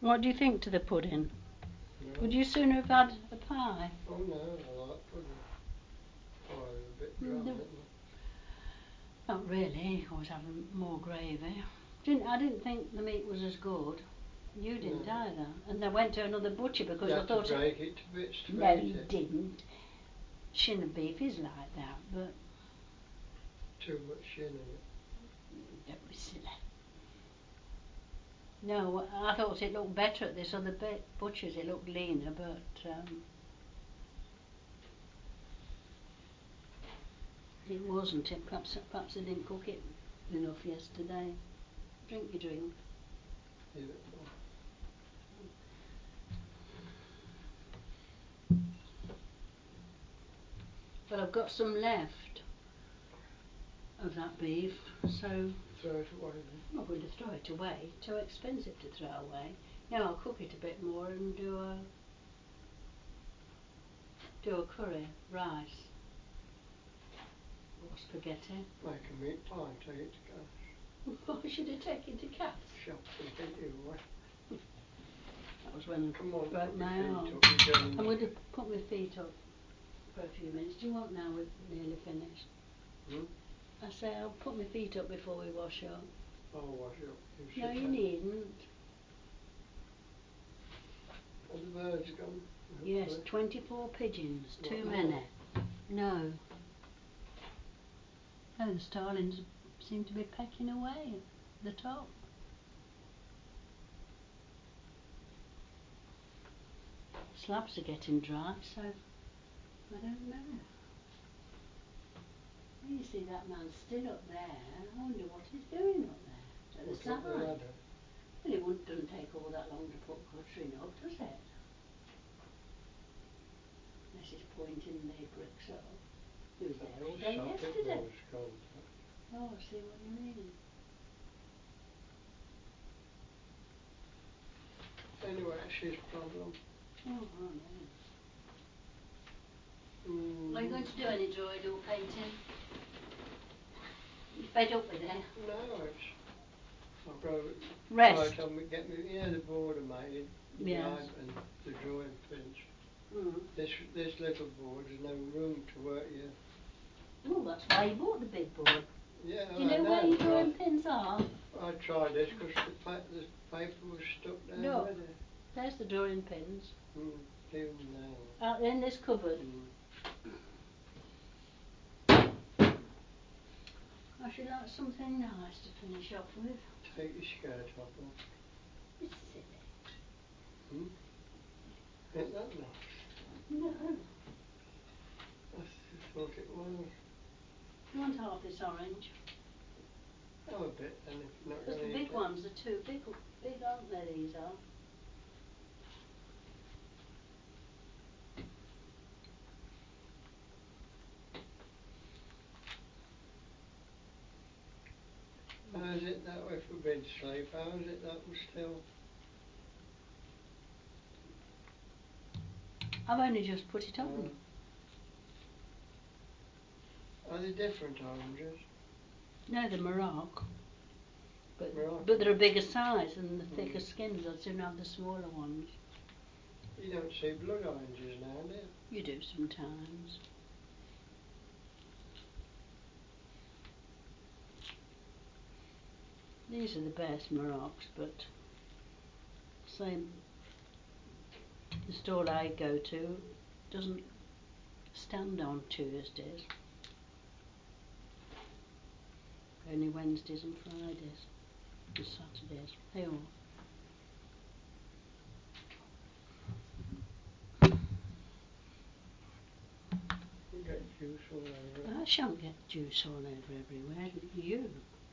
What do you think to the pudding? No. Would you sooner have had a pie? Oh no, I like pudding. Oh, it's a bit dry, No. isn't it? Not really. I was having more gravy. I didn't think the meat was as good. You didn't No. either. And I went to another butcher because You I had thought to break it to bits to no, eat you it. didn't. Shin of beef is like that, but Too much shin in it. don't be silly. No, I thought it looked better at this other butcher's. It looked leaner, but it wasn't. Perhaps I didn't cook it enough yesterday. Drink your drink. Give it more. But I've got some left of that beef, so Throw it away then. I'm not going to throw it away. Too expensive to throw away. Now I'll cook it a bit more and do a curry, rice, or spaghetti. Make a meat pie and take it to Cass. Why should I take it to Cass? Shop and hit you away. That was when Come on, I broke put my your arm. feet up. You're going I'm going to put my feet up for a few minutes. Do you want now? We're nearly finished. I say I'll put my feet up before we wash up. I'll wash up. You No, sit you down. needn't. Are the birds gone? Yes, Hopefully. 24 pigeons. Too Not many. more. No. Oh, the starlings seem to be pecking away at the top. Slabs are getting dry, so I don't know. You see that man still up there. I wonder what he's doing up there at the Put up the side. ladder. Well, it doesn't take all that long to put guttering up, does it? Unless he's pointing the bricks up. He was there all day yesterday. Oh, I see what you mean. Anyway, it's his problem. Oh, I know. Are you going to do any drawing or painting? You fed up with it? No, it's... I've got to Rest. try to get me, the border made, Yes. and the drawing pins. Mm. This little board, there's no room to work here. Oh, that's why you bought the big board. Yeah, Do you know where your drawing pins are? I tried this because the paper was stuck down Look, with it. there's the drawing pins. Even now. Out in this cupboard. I should like something nice to finish off with. Take your skirt off. It's silly. Isn't that nice? No. I thought it was. Do you want half this orange? Have a bit then if you're not Because going the to eat big ones are too big, aren't they, these are? How is it that if we've been to sleep, how is it that we're still... I've only just put it on. Are they different oranges? No, they're Morocco. But Morocco. they're a bigger size and the thicker skins. I soon have the smaller ones. You don't see blood oranges now, do you? You do sometimes. These are the best Morocco's, but same. The store I go to doesn't stand on Tuesdays. Only Wednesdays and Fridays and Saturdays. Hey, all. You get juice all over it. I shan't get juice all over everywhere. You.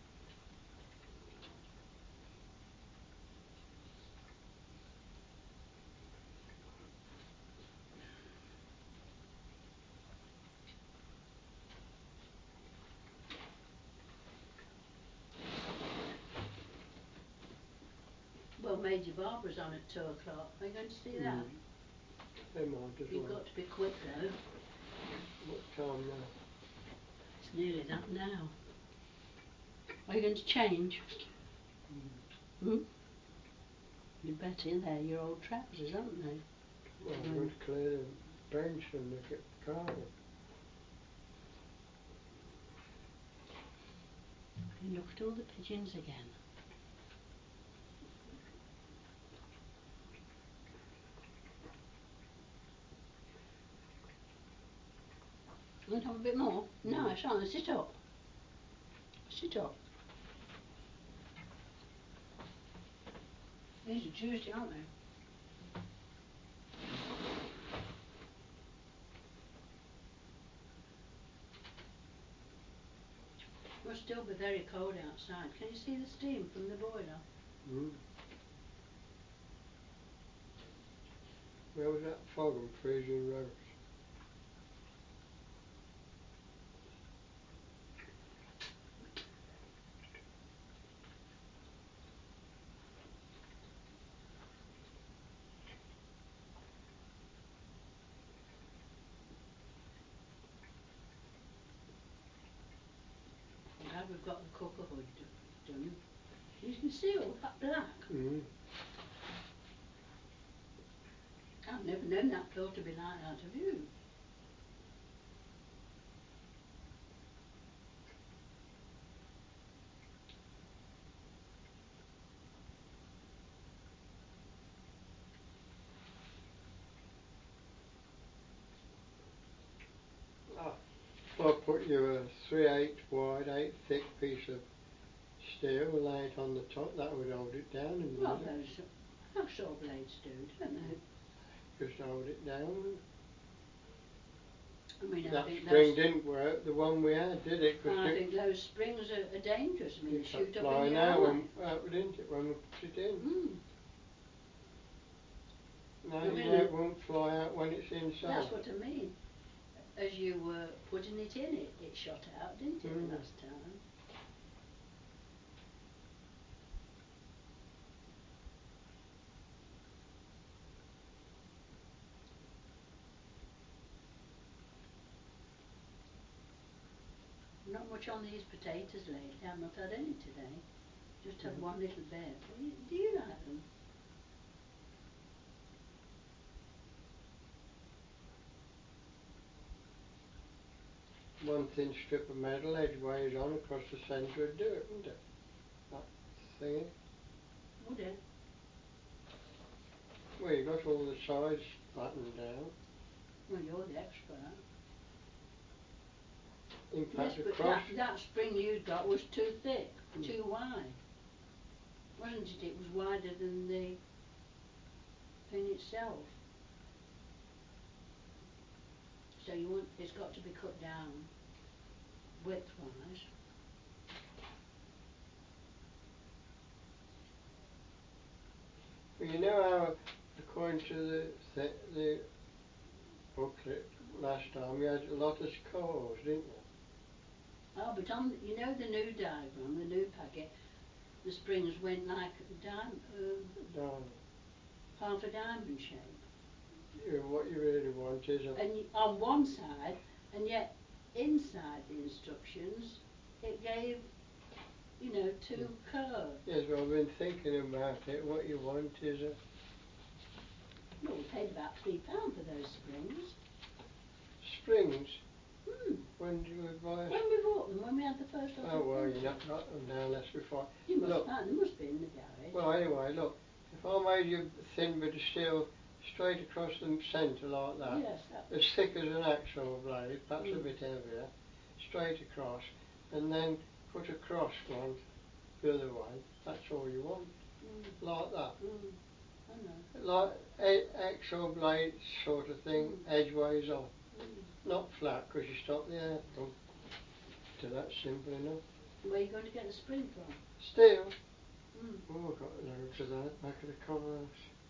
Well, Major Barbara's on at 2 o'clock. Are you going to see that? They might as You've well. got to be quick though. What time now? It's nearly that now. Are you going to change? You bet in there your old trousers, aren't they? Well, I'm going to clear the bench and look at the carpet. You look at all the pigeons again. Want to have a bit more? No, I shan't. Sit up. Sit up. These are Tuesday, aren't they? It must still be very cold outside. Can you see the steam from the boiler? Mm. Where was that fog and freezing roast? I'm glad we've got the cooker hood done. You can see all that black. Mm. I've never known that floor to be like that, have you? I'll put you a 3/8 wide, 8 thick piece of steel, lay it on the top, that would hold it down in the Well, middle. those hacksaw blades do, don't they? Just hold it down. I mean, I That think spring those, didn't work, the one we had, did it? well, I it think those springs are dangerous. I mean, they shoot kept up in flying your out, eye. didn't it, when we put it in? Mm. Now I you mean, know it won't fly out when it's inside. That's what I mean. As you were putting it in, it shot out, didn't it, the last time? Not much on these potatoes lately. I've not had any today. Just had one little bit. Do you like them? One thin strip of metal edgeways on across the centre would do it, wouldn't it? That thingy. Would it? Well, you got all the sides flattened down. Well, you're the expert. In fact, Yes, but across. that spring you got was too thick, too wide. Wasn't it? It was wider than the pin itself. So you want, it's got to be cut down width-wise. Well, you know how, according to the booklet last time, you had a lot of scores, didn't you? Oh, but on, you know the new diagram, the new packet, the springs went like half a diamond shape. What you really want is a. And on one side, and yet inside the instructions, it gave, you know, two curves. Yes, well, I've been thinking about it. What you want is a. Well, we paid about £3 for those springs. Springs? Hmm. When do you buy? When we bought them, when we had the first lot Oh, of well, them. you've not got them now, unless we find. You must Look. find, they must be in the garage. Well, anyway, look. If I made you a thin bit of steel straight across the centre like that, yes, as thick as an axle blade, perhaps a bit heavier, straight across, and then put a cross one the other way. That's all you want, like that. I know. Like axle blade sort of thing, edgeways on, not flat because you stop the air from. So that's simple enough. Where are you going to get the spring from? Steel. Oh, I've got loads of that back of the covers.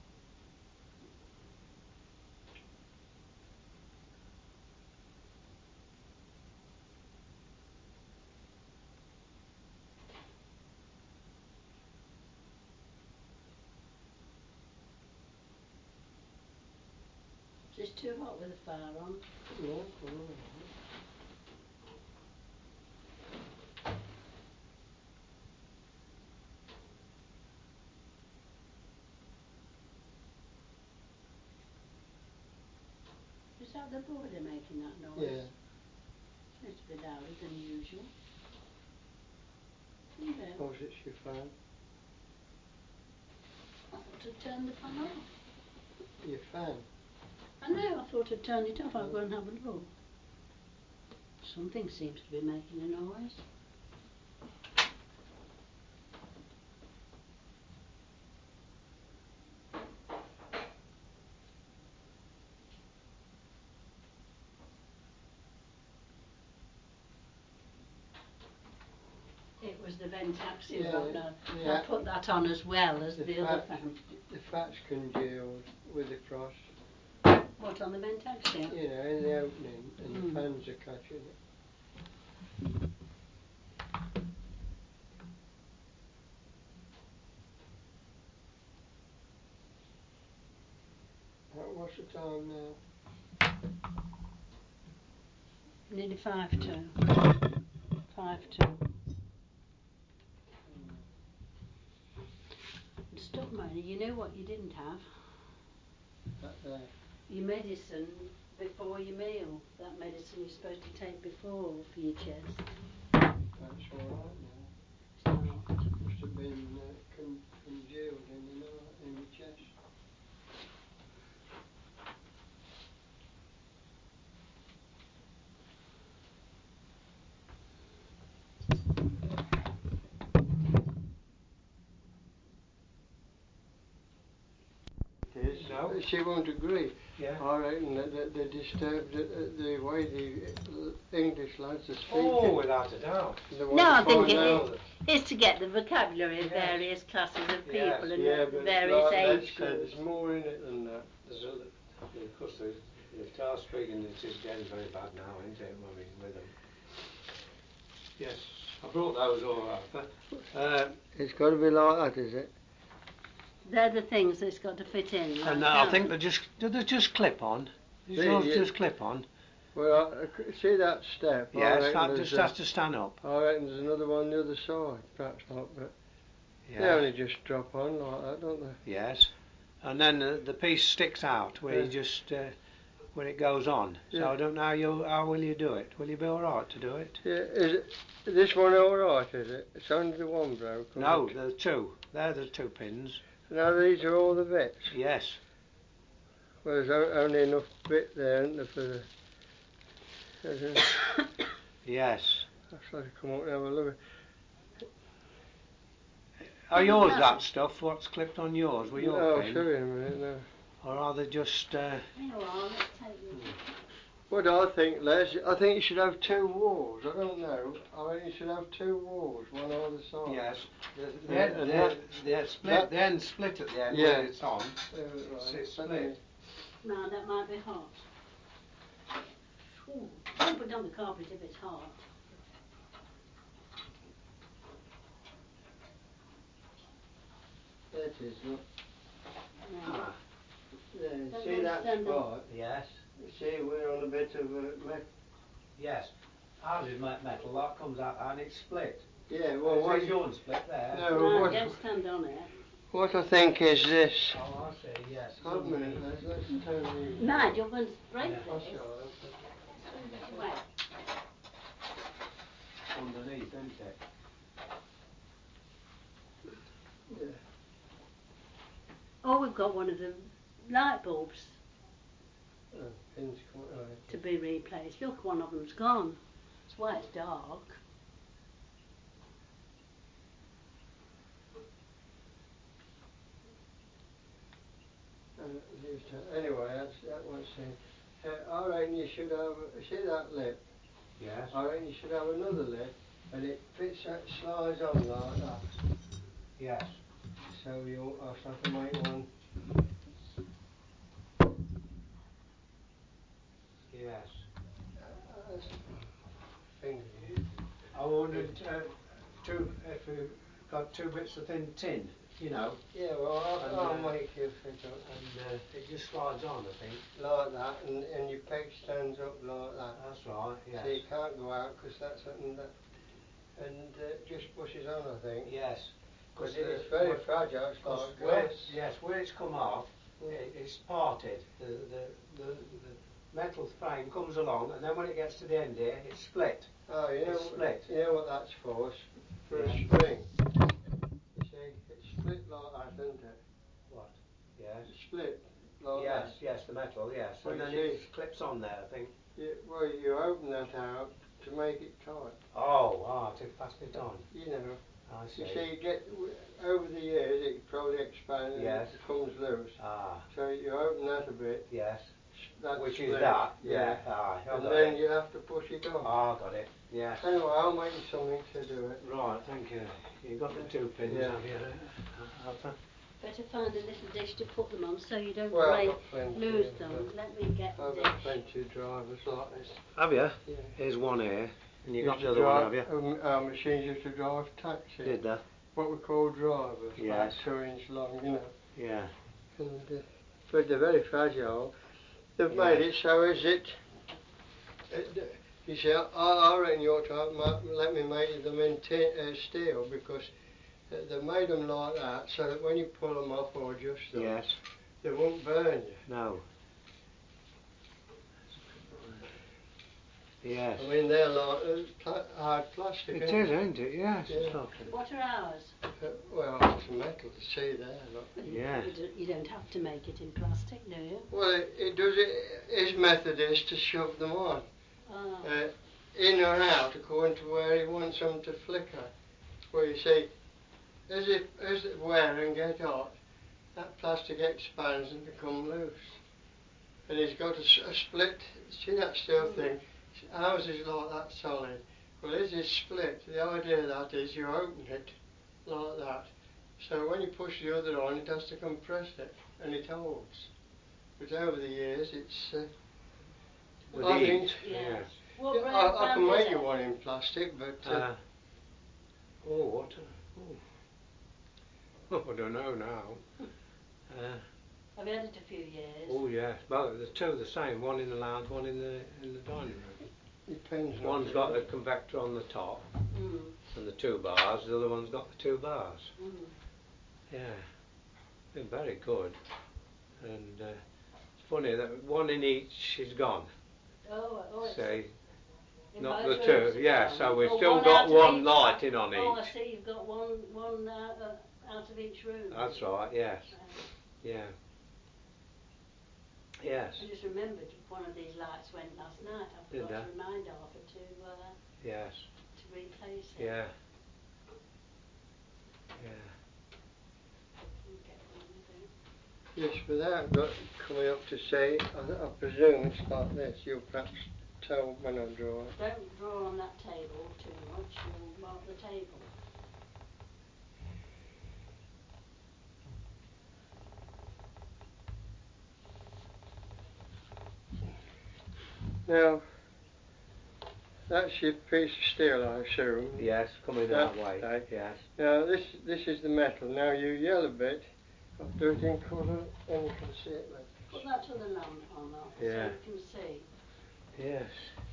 It's too hot with the fire on. No. that the boiler making that noise? Yeah. Seems to be louder than usual. Isn't it? Or it's your fan. I thought I'd turn the fan off. Your fan. I know, I thought I'd turn it off. I'll go and have a look. Something seems to be making a noise. It was the Ventaxi one. I put that on as well as the other fan. The fat's congealed with the frost. What, on the Ventaxi? You know, in the opening, and the fans are catching it. What's the time now? Nearly 5 to. 5 to. Stop moaning. You know what you didn't have? That there. Your medicine before your meal. That medicine you're supposed to take before for your chest. That's all right now. It's not. Must have been congealed in the chest. No. She won't agree. Yeah. I reckon that they disturbed the way the English lads are speaking. Oh, without a doubt. No, I think it's to get the vocabulary of various classes of people and various age groups. There's more in it than that. Of course, the tar speaking, it is getting very bad now, isn't it? I mean, with them. Yes, I brought those all up. It's got to be like that, is it? They're the things that's got to fit in. Like And I think they just clip on. Just clip on. Well, see that step? Yes, that just has to stand up. I reckon there's another one on the other side, perhaps not, but they only just drop on like that, don't they? Yes, and then the piece sticks out where you just where it goes on. So I don't know how will you do it? Will you be all right to do it? Yeah, is this one all right? Is it? It's only the one broke. No, there are two. They're the 2 pins. Now these are all the bits. Yes. Well, there's only enough bit there, isn't there, for the... Yes. I'll try to come up and have a look. Are yours that stuff? What's clipped on yours? Were your No, pin? I'll show you in a minute, no. Or are they just... What I think, Les, I think you should have 2 walls. I don't know. I think you should have 2 walls, one either side. Yes. The end split at the end when it's on. Right. It's split. No, that might be hot. Ooh, don't put down the carpet if it's hot. There it is, look. Ah. There, see that spot? Yes. See, we're on a bit of metal. Yes. Ours is metal, that comes out and it's split. Yeah, well, what's yours split there? No, don't stand on it. What I think is this. Oh, I see, yes. Hold a minute, let's turn the... Mad, you're going to break this. I'll show it. Where? Underneath, isn't it? Yeah. Oh, we've got one of the light bulbs Oh, pins come out. to be replaced. Look, one of them's gone. That's why it's dark. Anyway, that one's saying. I reckon you should have, see that lip? Yes. I reckon you should have another lip, and it fits that, slides on like that. Yes. So I'll have to make one. Yes. Finger. I wanted if we've got 2 bits of thin tin, you know. Yeah, well, I'll make you fit up. And it just slides on, I think. Like that, and your peg stands up like that. That's right, yes. So you can't go out because that's something that... And just pushes on, I think. Yes. Because it's very fragile, it's like glass. Where it's come off, it's parted. The metal frame comes along, and then when it gets to the end here, it's split. Oh, It's split. You know what that's for? For a Yeah. spring. You see, it's split like that, isn't it? What? Yes. It's split like Yes, that. yes, the metal, yes. Well, And you then see- it clips on there, I think. Well, you open that out to make it tight. Oh, to fasten it on. You know. I see. You see, over the years it probably expands Yes. and it comes loose. Ah, So you open that a bit. yes. That's Which split. is that? Yeah. Ah, I And got then it. you have to push it on. Ah, got it. Yes. Anyway, I'll make you something to do it. Right, thank you. You got the 2 pins, Yeah. have you? Alpha? Better find a little dish to put them on so you don't Well, I've got plenty lose of them. Let me get the I've dish. got plenty of drivers like this. Have you? Yeah. Here's one here. And you got Used the to other one, have drive- you? Our machines used to drive taxi. Did they? What we call drivers, Yes. about 2 inch long, you know. Yeah. And, but they're very fragile. They've Yeah. made it so as you see, I reckon you ought to let me make them in steel, because they've made them like that so that when you pull them off or adjust them, Yes. they won't burn you. No. Yes. I mean, they're like hard plastic. It isn't is, isn't it? Yes. Yeah. It's lovely. What are ours? Well, it's metal to see there, look. Yeah. You don't have to make it in plastic, do you? Well, his method is to shove them on, Oh. in or out, according to where he wants them to flicker. Well, you see, as it wear and get hot, that plastic expands and become loose. And he's got a split, see that steel thing? Ours is like that solid. Well, his is split. The idea of that is you open it like that. So when you push the other on, it has to compress it, and it holds. But over the years, it's... With I heat. think- Yes. What Yeah, brand I can is make it? you one in plastic, but... What? Oh, I don't know now. I've had it a few years. Oh yes, well there's two the same, one in the lounge, one in the dining room. Depends. One's got the convector on the top and the 2 bars, the other one's got the 2 bars. Yeah, been very good. And it's funny that one in each is gone. It's See, in not both the rooms 2, it's yeah, gone. so we've Oh, still one got out of one each. lighting on Oh, I each. see, you've got one out of each room. That's right, yes. Yeah. Yes. I just remembered one of these lights went last night. I Did forgot to they? remind Arthur Yes. to replace it. Yeah. Yeah. Get one of them. Yes, without coming up to say, I presume it's like this. You'll perhaps tell when I draw it. Don't draw on that table too much, you'll mark the table. Now, that's your piece of steel, I assume. Yes, coming that way. Okay. Yes. Now, this is the metal. Now, your yellow bit, I'll do it in colour and you can see it like this. Put that to the lamp on, Arthur, Yeah. so you can see. Yes.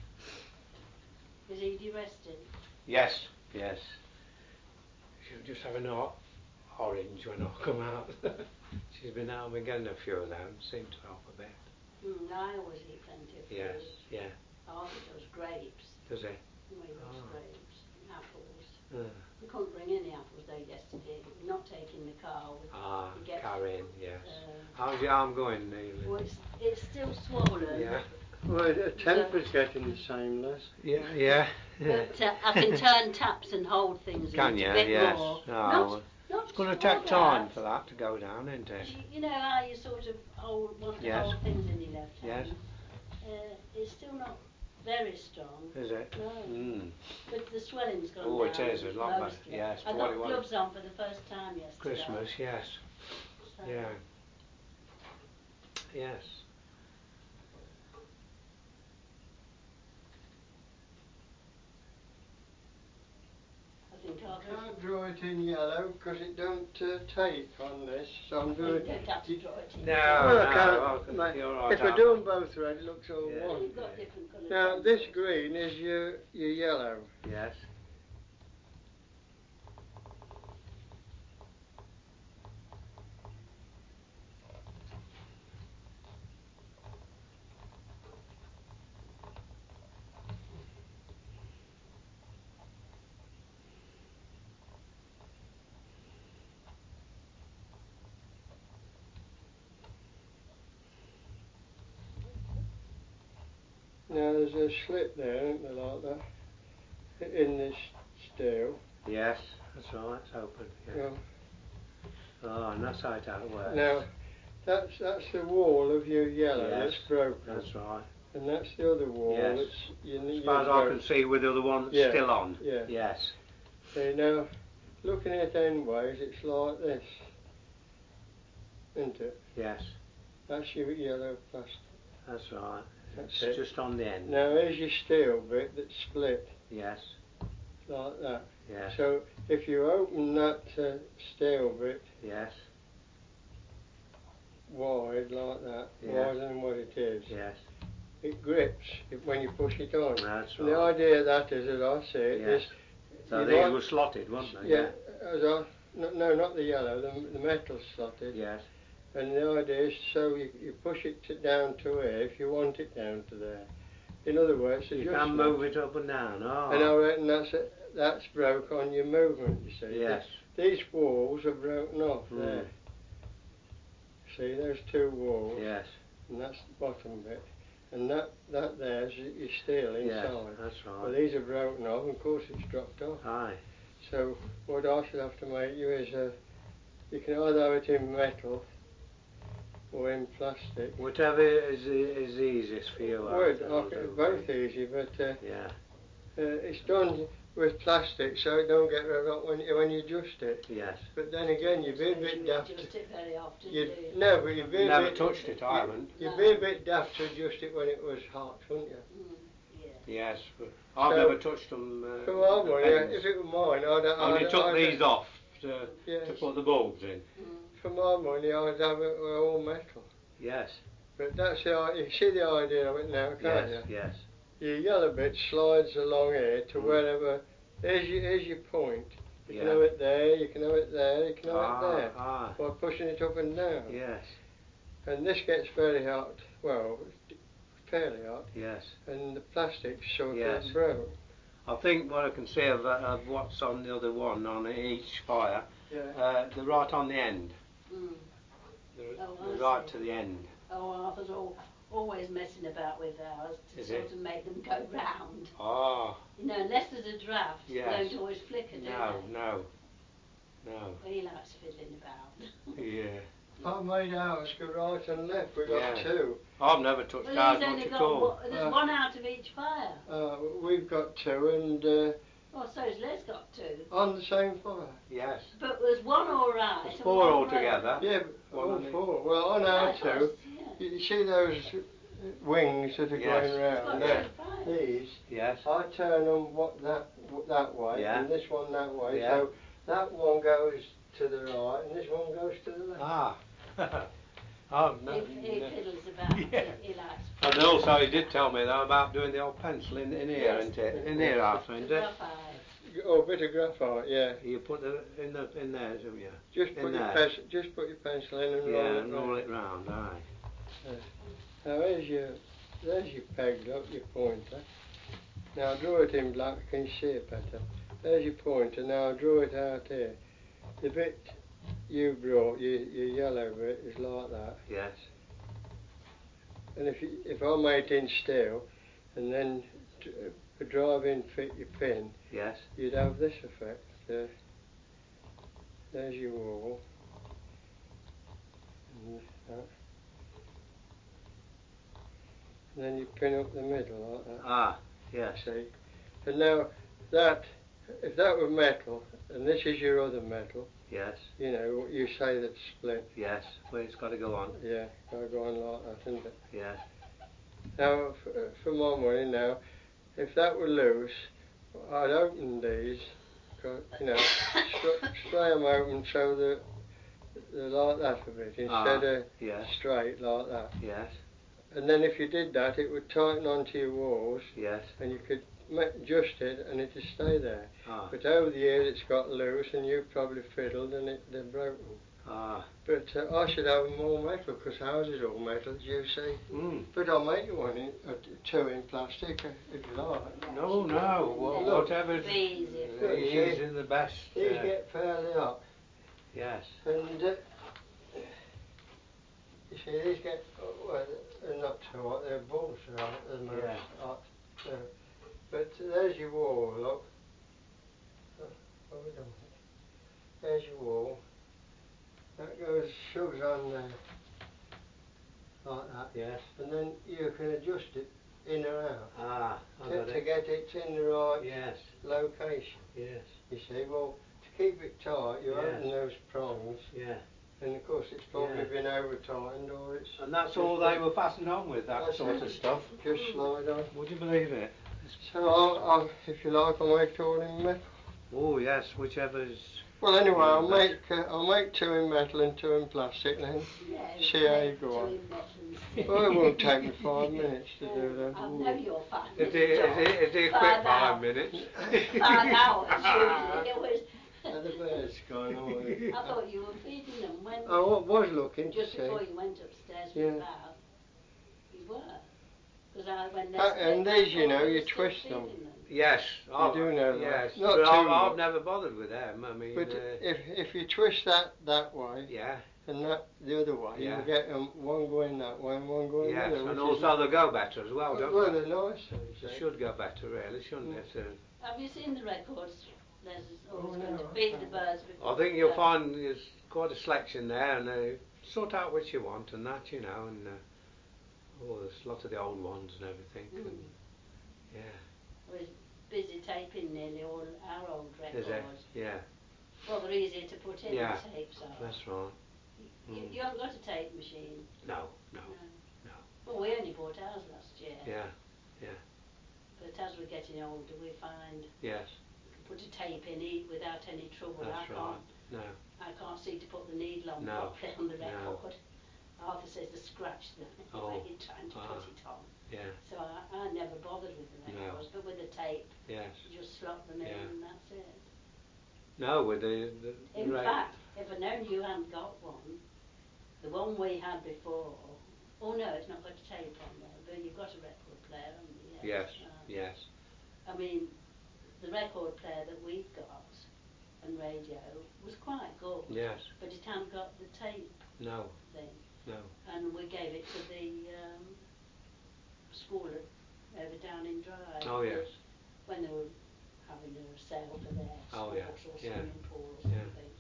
Is Edie resting? Yes. Yes. She'll just have an orange when I come out. She's been out and getting a few of them. Seem to help a bit. I always eat plenty of fruit. Yes. Yeah. Arthur does grapes. Does it? We loves Oh. grapes, apples. We couldn't bring any apples though yesterday. We're not taking the car. We get, carrying, yes. How's your arm going, Neil? Well, it's still swollen. Yeah. Well, the temper's getting the same, Les. Yeah, yeah. But I can turn taps and hold things Can a you? little bit Yes. more. Oh, Not it's going to for take time that. for that to go down, isn't it? You know how you sort of want to Yes. hold things in your left Yes. hand? It's still not very strong. Is it? No. But the swelling's gone Oh, down. it is. It's a lot better. mostly. Yes. I what got it was. gloves on for the first time yesterday. Christmas, yes. So Yeah. Yes. I think I'll I can't draw it in yellow because it don't tape on this, so I'm doing You don't have to draw it in. No, well, I no, can't. well, you're right, If I Al. do them both red, it looks all Yeah. one. You've got different colours. Now, this green is your yellow. Yes. Now there's a slip there, isn't there, like that, in this steel. Yes, that's right, it's open. Yeah. Well, Oh, and that's how it works. now, that's the wall of your yellow Yes, that's broken. that's right. And that's the other wall Yes. that's... As far as I can see, with the other one Yeah, still on. yeah. Yes. See, now, looking at endways, it's like this, isn't it? Yes. That's your yellow plastic. That's right. That's It's it. just on the end. Now here's your steel bit that's split, Yes. like that. Yes. So if you open that steel bit Yes. wide, like that, Yeah. wider than what it is, Yes. it grips when you push it on. That's And the right. idea of that is, as I see it, Yes. is... So you these like- were slotted, weren't they? Yeah, no, not the yellow, the metal slotted. Yes. And the idea is so you push it down to here if you want it down to there. In other words, You can move it up and down. Oh. And I reckon that's broke on your movement, you see. Yes. These walls are broken off Mm. there. See, there's two walls. Yes. And that's the bottom bit. And that there's your steel inside. Yes, that's right. Well, these are broken off, and of course it's dropped off. Aye. So what I should have to make you is you can either have it in metal or in plastic. Whatever is easiest for you. Both easy, but yeah. it's done with plastic so it don't get rid of when you adjust it. Yes. But then again, you'd be a bit daft. You adjust it very often, do you? No, but you'd be a Never bit... touched it, I haven't. You'd be a bit daft to adjust it when it was hot, wouldn't you? Yes, but I've never touched them. For my money, if it were mine, Only took these off to Yes. put the bulbs in. For my money, I'd have it all metal. Yes. But that's you see the idea of it now, can't Yes. you? Yes. Your yellow bit slides along here to wherever. Here's your point. You can have it there, you can have it there, you can have it there. By pushing it up and down. Yes. And this gets very hot, well, fairly hot. Yes. And the plastic's sort Yes. of broke. I think what I can see of what's on the other one, on each fire, they're right on the end. They're right to the end. Oh, Arthur's always messing about with ours to sort of make them go round. Ah. You know, unless there's a draft, Yes. they don't always flicker, do they? No. He likes fiddling about. Yeah. I made ours go right and left. We got two. I've never touched ours much at all. There's one out of each fire. We've got two, and Oh, so's Les got two. on the same fire. Yes. But there's one all right. There's and four one altogether. Yeah, but all four. Well, on our two, you see those wings that are going round there? These. Yes. I turn them that way, and this one that way. Yeah. So that one goes to the right, and this one goes to the left. Ah. He fiddles about. Yeah. He likes. And also he did tell me though about doing the old pencil in here, isn't it? In here, Arthur, isn't it? Oh, a bit of graphite, yeah. You put it in there, don't you? Just put your pencil in and roll it round, aye. Now there's your peg, look, your pointer. Now draw it in black, can you see it better? There's your pointer, now draw it out here. The bit you brought, your yellow bit, is like that. Yes. And if I made it in steel, and then to drive in fit your pin, yes, you'd have this effect. There's your wall. And then you pin up the middle like that. Ah, yes. See? And now if that were metal, and this is your other metal. Yes. You know, what you say that's split. Yes, well it's got to go on. Yeah, got to go on like that, isn't it? Yes. Now, for my money now, if that were loose, I'd open these, you know, spray them open so that they're like that a bit, instead of straight like that. Yes. And then if you did that, it would tighten onto your walls. Yes. And you could adjust it and it'd stay there. Ah. But over the years it's got loose and you've probably fiddled and they're broken. Ah. But I should have them all metal, because ours is all metal, as you see. Mm. But I'll make you one, two in plastic, if you like. No, whatever's in the best. These get fairly hot. Yes. And you see, these get, well, they're not too hot, they're balls right at the moment. Yeah. Hot. No. But there's your wall, look. What have we done? There's your wall. That goes, shoves on there. Like that. Yes. And then you can adjust it in or out. Ah, I To got it. get it in the right Yes. location. Yes. You see, well, to keep it tight, you Yes. open those prongs, Yeah. and of course it's probably Yeah. been over-tightened, or it's... And that's all they were fastened on with, that That's sort it. of stuff. Just slide on. Would you believe it? So I'll, if you like, I'll make it all in metal. Oh yes, whichever's... Well, anyway, Yeah, I'll make 2 in metal and 2 in plastic, then see how you go on. Well, Well, it won't take me 5 minutes to do that. I know you're 5 Is minutes. it a quick 5 minutes? 5 hours usually. It was. And the bird's gone away. I thought you were feeding them when I was looking to just see. before you went upstairs for Yeah. the bath. You were. Because when they And these, you know, you twist them. Yes. You do know that. Yes. Not But too I've much. never bothered with them. I mean... But if you twist that way, yeah. and that the other way, Yeah. you'll get one going that way and one going Yes, the other. and which also they'll go better as well, don't well, they? they're nice. They should go better, really, shouldn't it? Have you seen the records? There's always Oh, going no, to feed the birds before. I think you'll find there's quite a selection there, and they sort out which you want and that, you know, and there's a lot of the old ones and everything. And, yeah. We're busy taping nearly all our old records. Is it? Yeah. Well, they're easier to put in, Yeah. the tapes are. That's right. You haven't got a tape machine? No. Well, we only bought ours last year. Yeah. But as we're getting older, we find Yes. we can put a tape in without any trouble. That's right. No. I can't see to put the needle on properly on the record. Arthur says to scratch them when you're trying to put it on. Yeah. So I never bothered with the records, but with the tape, Yes. you just slot them in and that's it. No, with the In fact, if I'd known you hadn't got one, the one we had before, oh no, it's not got a tape on there, but you've got a record player, haven't you? Yes. Yes. I mean, the record player that we've got and radio was quite good. Yes. But it hadn't got the tape thing. No. And we gave it to the school over down in Drive. Oh yes. When they were having a sale for their sports or swimming pool or something.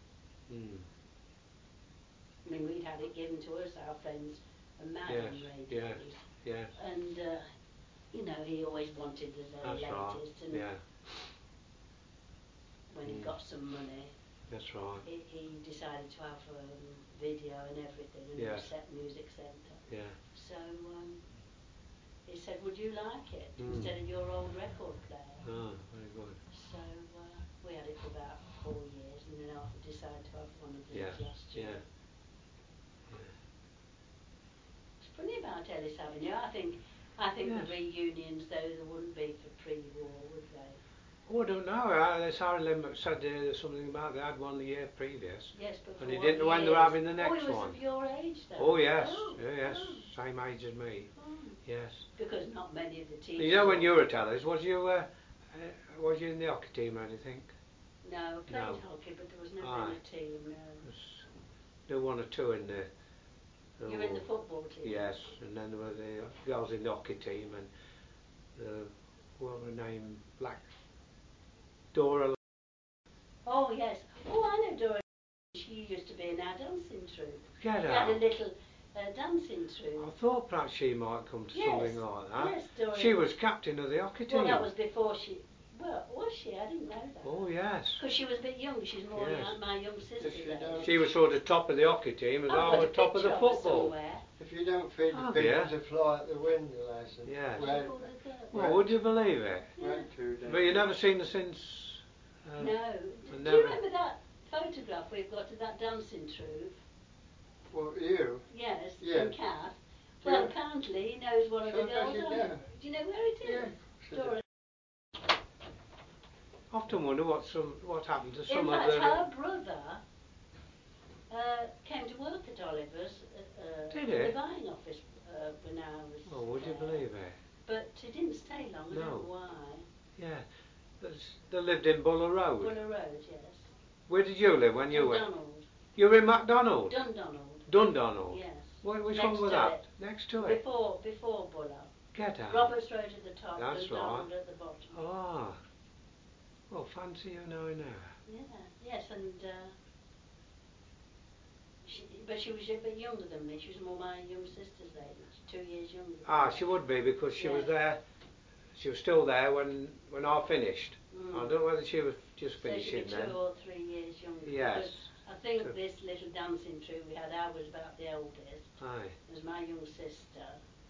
I mean, we'd had it given to us, our friends, a man on radios. Yes. And, you know, he always wanted the very latest. Right. And when he got some money, that's right. he decided to have video and everything, and a set music centre. Yeah. So he said, would you like it instead of your old record player? Oh, very good. So we had it for about 4 years, and then Arthur decided to have one of these last year. It's funny about Ellis Avenue. I think the reunions, though, they wouldn't be for pre-war, would they? Oh, I don't know. Sarah Limerick said something about they had one the year previous. Yes, but and he didn't know when they were having the next one. Oh, he was of your age, though. Oh, yes. Yes. Same age as me. Yes. Because not many of the teachers... You know, when you were at Ellis, was you in the hockey team or anything? No, I played hockey, but there was never in a team, no. There were 1 or 2 in there. You were in the football team? Yes, and then there were the girls in the hockey team, and what were her name? Dora. Oh yes. Oh, I know Dora. She used to be in our dancing troupe. Get she out. had a little dancing troupe. I thought perhaps she might come to something like that. Yes, Dora. She was captain of the hockey team. Well, that was before she... Well, was she? I didn't know that. Oh, yes. Because she was a bit young. She's more like my young sister. She was sort of top of the hockey team as well as top of the football. If you don't feed the pigeons to fly at the window, lesson. Yes. Well, would you believe it? Yeah. But you've never seen her since? No. Do you remember that photograph we've got of that dancing troupe? Well, you? Yes, in Cath. Well, apparently he knows one of the girls on it. Do you know where it is? Yeah. Dora. I often wonder what happened to some of the... In fact, her brother came to work at Oliver's in the buying office when I was Oh, would you believe it? But he didn't stay long, I don't know why. Yeah, they lived in Buller Road. Buller Road, yes. Where did you live when you were? Dundonald. You were in MacDonald? Dundonald. Dundonald? Yes. Which Next one was to that? it. Next to it. Before Bullock. Get out. Roberts Road at the top That's and right. Donald at the bottom. Oh. Well, fancy you knowing her. Yeah, yes, and but she was a bit younger than me. She was more my young sister's age, 2 years younger. Ah, she would be because she was there. She was still there when I finished. I don't know whether she was just finishing so then. 2 or 3 years younger. Yes. Because I think this little dancing troupe we had, I was about the oldest. Aye. It was my young sister.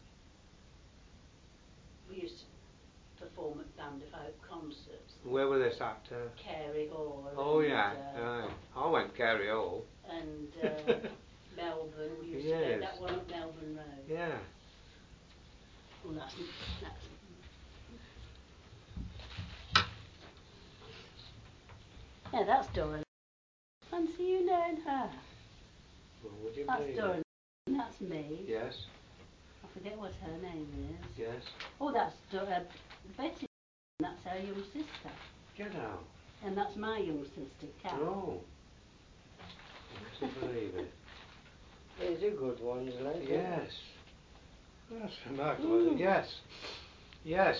We used to perform at Band of Hope concerts. Where were this at? Carey Hall. Oh and, yeah, aye. I went Carey Hall. And Melbourne. We used to Yes. go that one up Melbourne Road. Yeah. Well, that's yeah, that's Dora. Fancy you knowing her. Well, would you That's believe Dora. it? That's me. Yes. I forget what her name is. Yes. Oh, that's Dora. Betty. That's our young sister. Get out. And that's my young sister, Kat. No. Would you believe it? These are good ones, like. Yes. That's remarkable. Yes. Yes.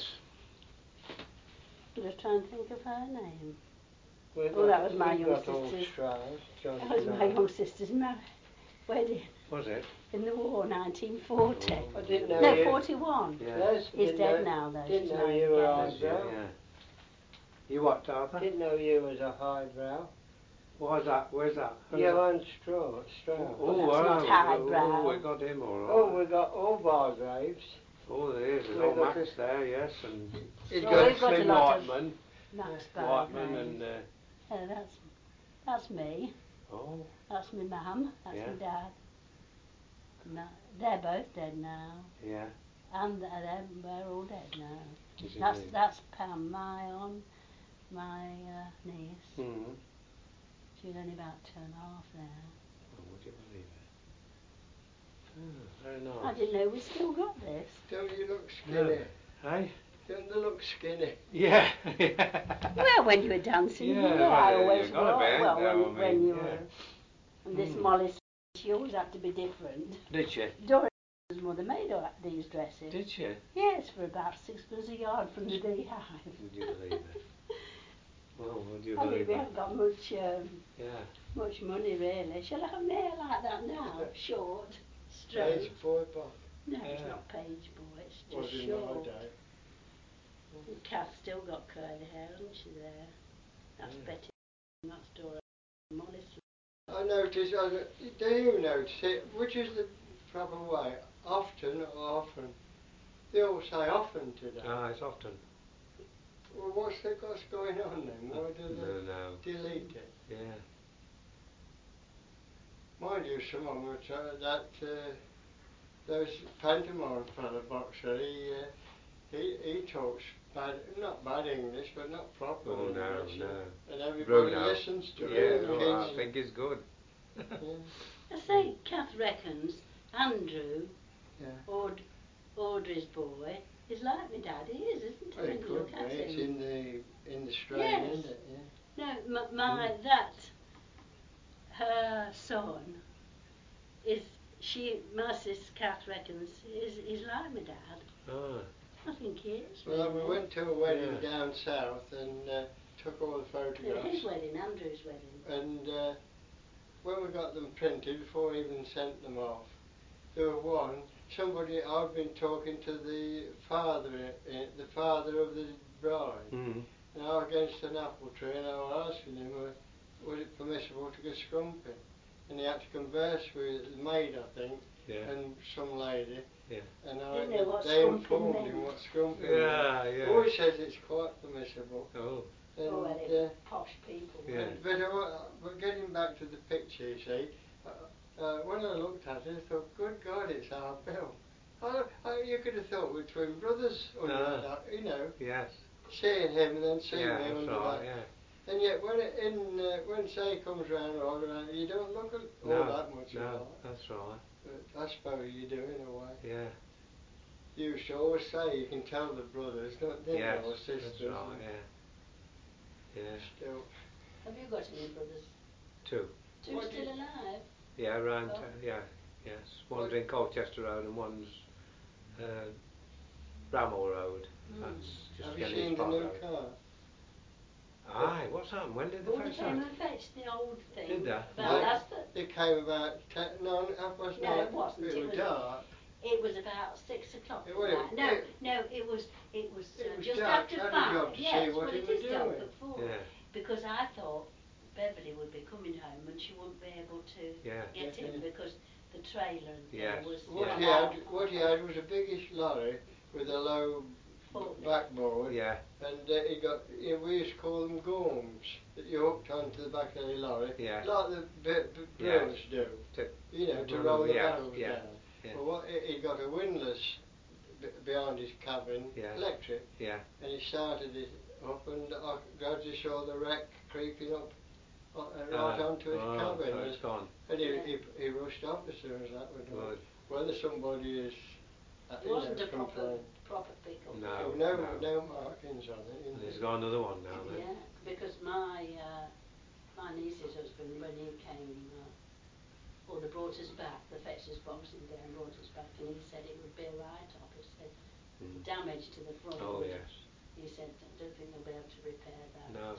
I'm just trying to think of her name. Oh, that was my young old sister's. Strauss, That was my young sister's wedding. Was it? In the war, 1940. I didn't know No, you. 41. Yes. He's dead now, though. Didn't She's know married you were again. highbrow. Yeah. You what, Arthur? Didn't know you was a highbrow. What's that? Where's that? Johann Strauss. Oh, That's not highbrow. Oh, we got him all right. Oh, we got all Bargraves. Oh, there's We old got Max there, yes, and He's Oh, got we've got a Slim lot of Whiteman. Max Whiteman Bargrave. and Yeah, that's me. oh, That's my mum. That's Yeah. my dad. No, they're both dead now. yeah. And they're all dead now. Is it That's really? that's Pam, my niece. Mm-hmm. She was only about 2.5 there. Oh, would you believe it? Oh, very nice. I didn't know we still got this. Don't you look No. skinny? Hey? Don't they look skinny? Yeah. Well, when you were dancing, Yeah, you know, well, I you always gotta was. be, ain't Well, there? I when mean, you yeah. were. And this Mm. Molly, she always had to be different. Did she? Doris' mother made all these dresses. Did she? Yes, for about 6 a yard from the beehive. Would you believe it? Well, would you I think believe we it? haven't got much Yeah. much money really. Shall I have my hair like that now? Short, straight. Page boy, Bob. No, it's Yeah. not page boy, it's Was just in my short. day. And Kath's still got curly hair, hasn't she there? That's Yeah. Betty, and that's Dora. Molly's. I notice, do you notice it? Which is the proper way? Often or often? They all say often today. Ah, it's often. Well, what's going on then? Why do they No. delete it? Yeah. Mind you, some of them would say that those pantomime fella boxer, he talks bad, not bad English, but not proper Oh, no, English. no. And everybody Bruno. listens to Yeah, it. oh, Kids. I think it's good. Yeah. I say, Kath reckons Andrew, Yeah. Audrey's boy, is like my dad. He is, isn't he? Well, When it you could look at be. It's him. in the strain, Yes. isn't it? Yeah. No, her son is, my sister Kath reckons, is like my dad. Ah. I think he is. Well, we really. went to a wedding Yeah. down south and took all the Yeah, photographs. his wedding, Andrew's wedding. And when we got them printed, before we even sent them off, there was I'd been talking to the father of the bride, Mm. and I was against an apple tree, and I was asking him, was it permissible to go scrumping? And he had to converse with the maid, I think, Yeah. and some lady, Yeah. and Didn't know what they scrumping informed meant. him what scrumping Yeah, meant. yeah. Always says it's quite permissible. Oh. And, Oh, well, it's posh people. Yeah. but getting back to the picture, you see, when I looked at it, I thought, good God, it's our Bill. You could have thought we're twin brothers under that, you know, Yes. seeing him and then seeing Yeah, me that's under right, that. yeah. And yet when say comes round or all around, you don't look all that much No, alike. that's right. But I suppose you do in a way. Yeah. You used to always say you can tell the brothers, didn't Yes, you, or sisters. that's right, yeah. Yeah. Still. Have you got any brothers? Two. Two What still did- alive? Yeah, around, Oh. yeah. Yes, one's in Colchester Road and one's Bramall Road. That's just Have you Kennedy seen the Spot new Road. car? Aye, what's happened? When did they Well, they fetch came that? and fetched the old thing. Did they? About No. last It came about 10, no, half past No, nine. it wasn't. It It was was- dark. It was about 6 o'clock. It was- no, it- no, it was It was just dark. after I had a 5. job to Yes, see what well, he it was is dark doing. at 4. Yeah, Because I thought Beverly would be coming home and she wouldn't be able to yeah, get in because the trailer and thing Yes. was What come he out. had, what he had was a biggish lorry with a low Forklift. backboard, yeah, and he got. We used to call them gorms that you hooked onto the back of the lorry, yeah. like the Yeah. brewers do. To- You know, to run roll them, the yeah, barrels yeah, down. yeah. Well, he got a windlass behind his cabin, Yeah. electric, yeah, and he started it up, and I gradually saw the wreck creeping up right onto his cabin. So it's gone. And Yeah. he rushed off as soon as that was done. Good. Whether somebody is, It wasn't a come proper pick-up. No. no markings on it. You know. There's got another one now then. Yeah, because my niece's husband, when he came, well, they brought us back, they fetched us Boxing Day and brought us back, and he said it would be a write-off. He said, Mm. damage to the front. Oh yes. He said, I don't think they'll be able to repair that. No.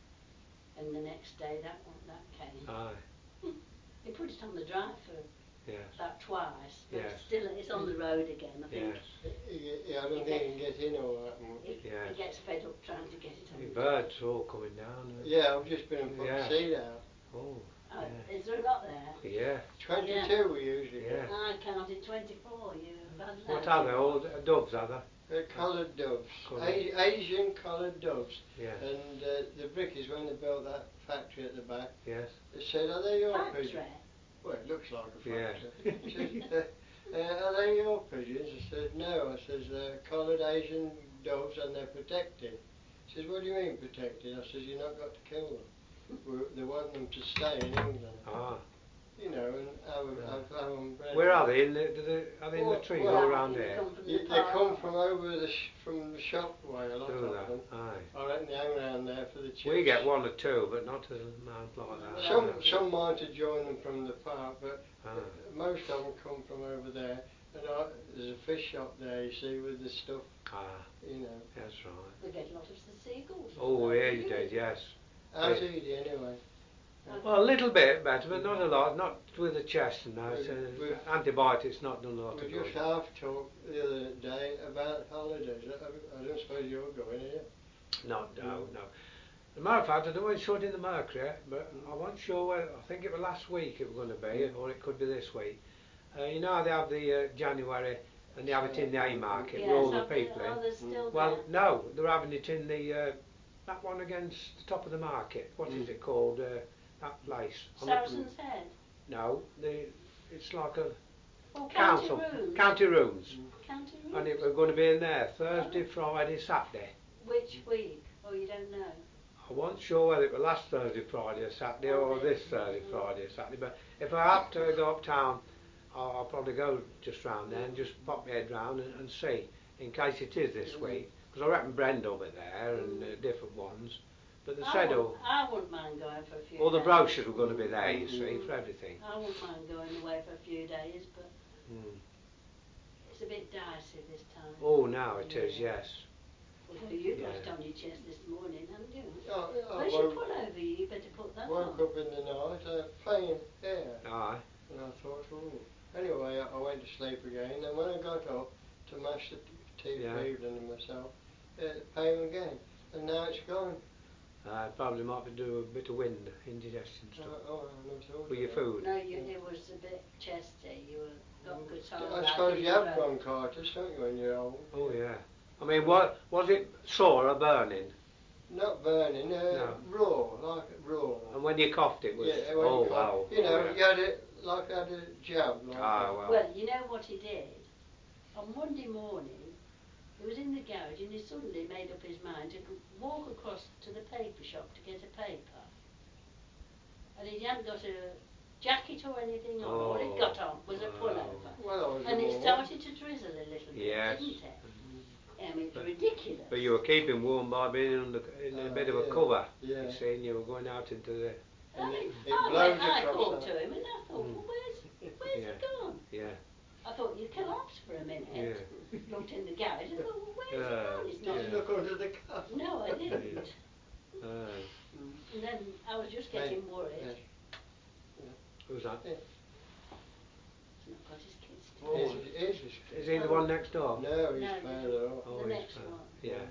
And the next day that came. Aye. He put it on the drive for Yes. about twice, but Yes. still it's on the road again, I think. Yes. I don't think he can get in all that much. Yes. He gets fed up trying to get it on The the birds are all coming down. Yeah, I've just been and put Yeah. the seed out. Oh. Oh, Yeah. is there a lot there? Yeah. 22 we usually Yeah. get. I counted 24, you've had What loads. are they? All doves, are they? They're coloured doves, Coloured. Asian coloured doves. Yeah. And the brickies, when they built that factory at the back, Yes. they said, are they your Factory? pigeons? Well, it looks like a Yeah. factory. He said, are they your pigeons? I said, no. I says, they're coloured Asian doves and they're protected. He says, what do you mean protected? I says, you've not got to kill them. They want them to stay in England. Ah. You know, and have them bred. Where are they? Are they in the Well, trees well, all around They here? come from the They park. come from over from the shop way, a lot Do of that? them. Aye. I reckon they hang around there for the chicks. We get one or two, but not as amount like that. Some might have joined them from the park, but Ah. most of them come from over there. And there's a fish shop there, you see, with the stuff, Ah, you know. that's right. We get a lot of the seagulls. Oh, yeah, you did, yes. How's Yeah. Edie anyway? Well, a little bit better, but not a lot. Not with the chest and that. We- Antibiotics not done a lot We of just good. half talked the other day about holidays. I don't suppose you're going, are you? No. As a matter of fact, I don't want to short in the Mercury, but I wasn't sure whether, I think it was last week it was going to be, or it could be this week. You know how they have the January, and they have it in the Haymarket Yes, with all the are people in? they still Well, there? no, they're having it in the, that one against the top of the market. What is it called? That place. On the- Saracen's Head? No, it's like a Oh, council. Rooms. County rooms. County Rooms. And it was going to be in there Thursday, Friday, Saturday. Which week? Oh, you don't know? I wasn't sure whether it was last Thursday, Friday or Saturday, or this Thursday, Friday or Saturday, but if I have to go uptown, I'll probably go just round there and just pop my head round and see, in case it is this week. Because I reckon Brenda will be there and different ones. But they said, I wouldn't mind going for a few all the days. brochures were going to be there, you see, for everything. I wouldn't mind going away for a few days, but Mm. it's a bit dicey this time. Oh, now it is, yes. Although you've got Yeah. it on your chest this morning, haven't you? I Where's your pullover? You better put that woke on. up in the night, pain here. Aye. And I thought, oh. Anyway, I went to sleep again, and when I got up to mash the tea for Yeah. evening and myself, pain again. And now it's gone. Probably might be do a bit of wind, indigestion stuff. I never thought With of your that. food. No, it was a bit chesty. You were got guitar. I back suppose in you your have throat. bronchitis, don't you, when you're old? Oh, yeah. I mean, what was it sore or burning? Not burning, No. raw, like raw. And when you coughed, it was. Yeah, when Oh, you cough, wow. you know, Yeah. you had it like I had a jab. Like Ah, that. well. Well, you know what he did? On Monday morning, he was in the garage and he suddenly made up his mind to walk across to the paper shop to get a paper. And he hadn't got a jacket or anything on. All he'd got on was a Oh, wow. pullover. Well, I was And it warm. started to drizzle a little bit, Yes. didn't it? I mean, it's ridiculous. But you were keeping warm by being in a bit of a yeah, cover. yeah. You see, and you were going out into the. I mean, it I blows went, I across called that. to him and I thought, well, where's Yeah. he gone? Yeah. I thought you collapsed for a minute. Yeah. Looked in the garage and thought, well, where's it gone? It's not. Did you look under the car? No, I didn't. Mm. And then I was just getting worried. Who's that? He's not got his kids to Oh, is he the one next door? No, he's No, further up. the next one. Yes.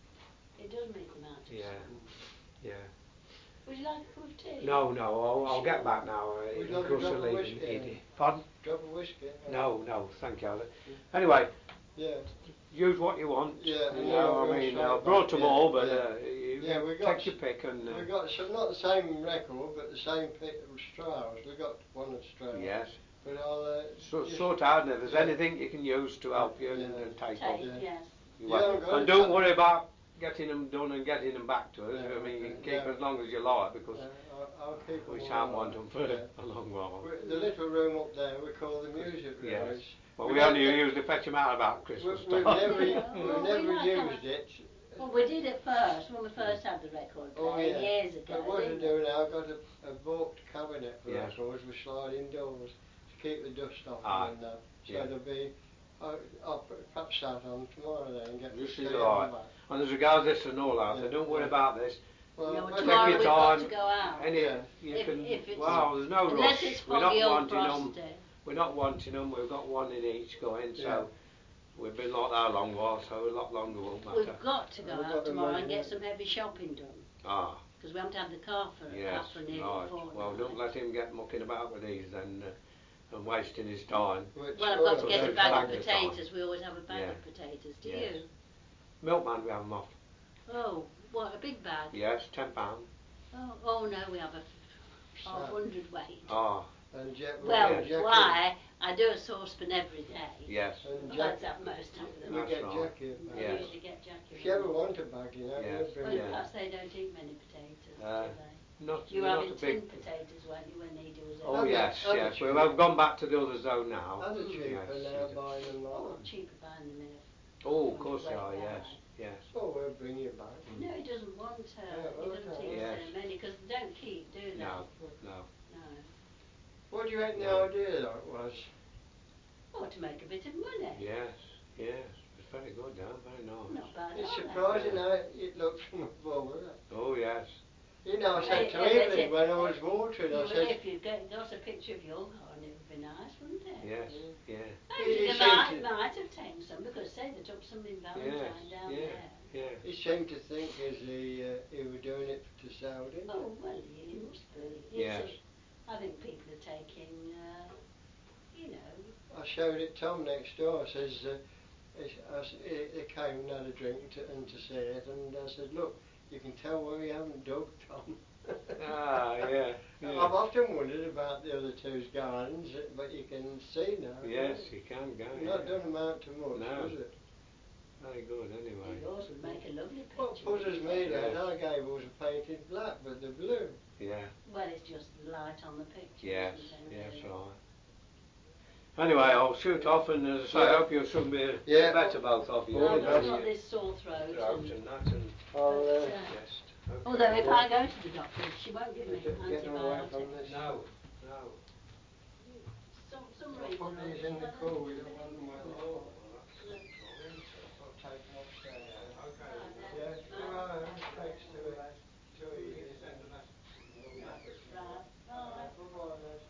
It does make them out of Yeah. school. Yeah. Would you like a cup of tea? No, I'll get back now. Would you like a Gus drop will of leave whiskey? Edie. Pardon? Drop of whiskey? No, thank you. Anyway, Yeah. use what you want. Yeah, You know, I mean, I brought them all, but you we got take your pick and. We got not the same record, but the same pick of Strauss. We got one of Strauss. Yes. But I'll sort out if there's anything you can use to help you and take them. Yes. And don't worry about getting them done and getting them back to us. I mean, you can keep as long as you like because I'll keep we shan't want them for a long while. The little room up there we call the music room. Yes. Well, we only usually fetch them out about Christmas We've time. never used it. Well, we did it first when we first had the record player years ago. But what I do now, I've got a bulked cabinet for Yes. records with sliding doors to keep the dust off them and that. So Yeah. there'll be. I'll perhaps start on tomorrow then and get This the is tea alright. back. And as regards this and all that, so don't worry about this. Well, No, I tomorrow take your we've got time. to go out. If there's no unless rush. it's We're not foggy or wanting them. frosty. We're not wanting them. We've got one in each going, so we've been like that a long while, so a lot longer won't matter. We've got to go out tomorrow and get some heavy shopping done. Because we haven't had the car for after nearly a fortnight. Well, don't let him get mucking about with these then and wasting his time. Well, I've got to get a bag of potatoes. We always have a bag of potatoes. Do you? Milkman, we have them off. Oh, what, a big bag? Yes, £10. Oh no, we have a 500 weight. And well, why? I do a saucepan every day. Yes. And That's have most of them. We get Jackie a bag. I usually get Jackie. If you ever want a bag, you know, Well, perhaps they don't eat many potatoes, do they? Not, you not having a big... tin potatoes when Edie was Oh yes. We've gone back to the others though now. Other cheaper now buying them like cheaper buying them in Oh, of course they are, yes. Oh, we'll bring you back. No, he doesn't want he doesn't eat so many because they don't keep, do they? No. What do you reckon the idea that was? Oh, to make a bit of money. Yes. It's very good, very nice. Not bad. It's surprising how it looks from above, isn't it? Oh yes. You know, I said to Evelyn when I was watering, I said... If you got a picture of your garden, it would be nice, wouldn't it? Yes, They might have taken some, because say they took some in Valentine down there. Yeah. He seemed to think as he was doing it to sell, didn't he? Oh, well, he must be. Yes. I think people are taking, I showed it Tom next door. I says, they came and had a drink and to see it, and I said, look, you can tell where you haven't dug, Tom. Yeah. I've often wondered about the other two's gardens, but you can see now. Yes, you can go. Not done amount to much, does it? Very good, anyway. Yours would make a lovely picture. What puzzles me then, I gave was painted black, but the blue. Yeah. Well, it's just light on the picture. Yes, right. Anyway, I'll shoot off, and as I say, I hope you'll soon be better, both of you. I've got this sore throat. And that, and although if I go to the doctor, she won't give me antibiotics. No. Some reason. Put these in the cool, we don't want them well. I'll take them upstairs. Okay. Yeah, thanks to it. Right. Bye-bye, Les.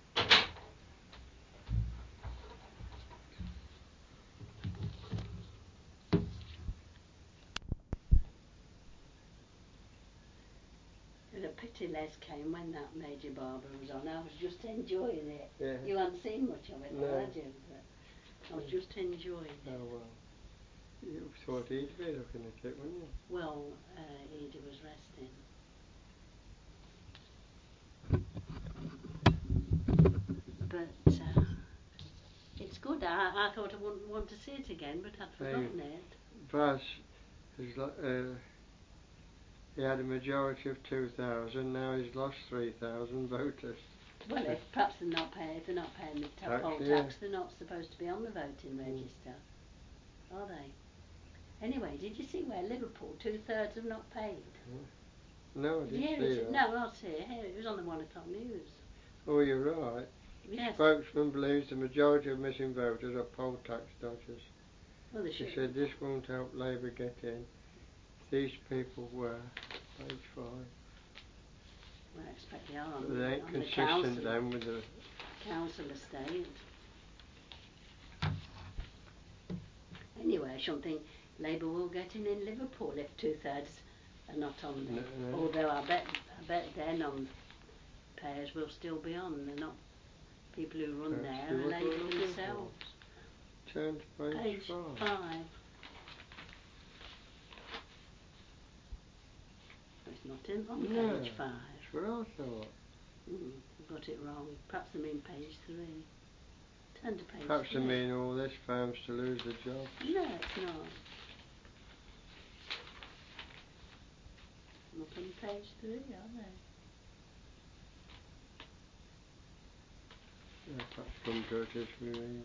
It was a pity Les came when that Major Barbara was on. I was just enjoying it. Yeah. You hadn't seen much of it, had you? But I was just enjoying it. Oh, well. You thought he'd be looking at it, wouldn't you? Well, Edie was resting. But it's good. I thought I wouldn't want to see it again, but I'd forgotten it. Vass, he had a majority of 2,000, now he's lost 3,000 voters. Well, if perhaps they're not paying the poll tax, they're not supposed to be on the voting register, are they? Anyway, did you see where Liverpool, 2/3 have not paid? No, I didn't see that. No, not here. It was on the 1 o'clock news. Oh, you're right. Yes. Spokesman believes the majority of missing voters are poll tax dodgers. Well, they She should. said this won't help Labour get in. These people were, page 5. Well, I expect they are on, They ain't on the consistent then with the council estate. Anyway, I shouldn't think Labour will get in Liverpool if 2/3 are not on there. No. Although I bet their non-payers will still be on. They're not people who run Let's there see are what Labour we're looking themselves. turn to page 5. It's not in on No, page 5. that's what I thought. I've got it wrong. Perhaps they mean page 3. Turn to page Perhaps 3. they mean all this firms to lose their jobs. No, it's not. Not on page 3, are they? Yeah, perhaps come to it as we read.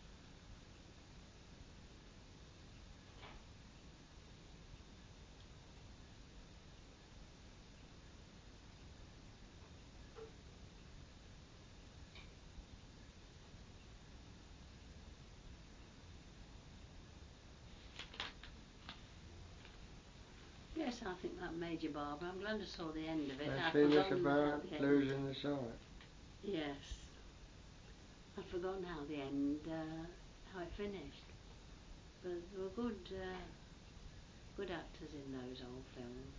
Yes, I think that Major Barber. I'm glad I saw the end of it. I've I'd seen this forgotten how about the end. losing the site. Yes. I'd forgotten how the end, how it finished. But there were good actors in those old films.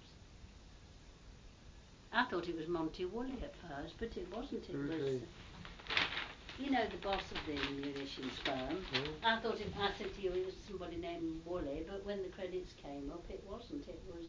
I thought it was Monty Woolley at first, but it wasn't. It Who's was, he? you know, the boss of the munitions firm. I said to you it was somebody named Woolley, but when the credits came up, it wasn't. It was